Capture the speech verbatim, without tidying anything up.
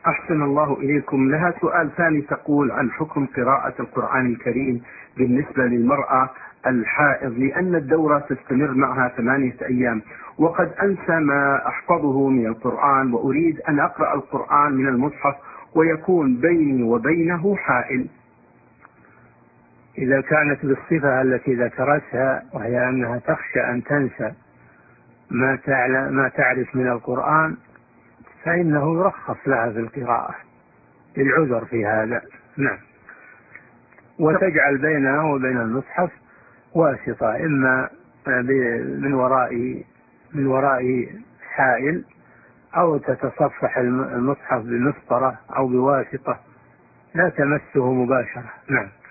أحسن الله إليكم. لها سؤال ثاني، تقول عن حكم قراءة القرآن الكريم بالنسبة للمرأة الحائض، لأن الدورة تستمر معها ثمانية أيام، وقد أنسى ما أحفظه من القرآن، وأريد أن أقرأ القرآن من المصحف ويكون بيني وبينه حائل. إذا كانت بالصفة التي ذكرتها، وهي أنها تخشى أن تنسى ما تعلم ما تعرف من القرآن، فإنه يرخص لها في القراءة للعذر في هذا. نعم. وتجعل بينها وبين المصحف واسطة، إما من وراء من وراء حائل، أو تتصفح المصحف بمسطرة أو بواسطة لا تمسه مباشرة. نعم.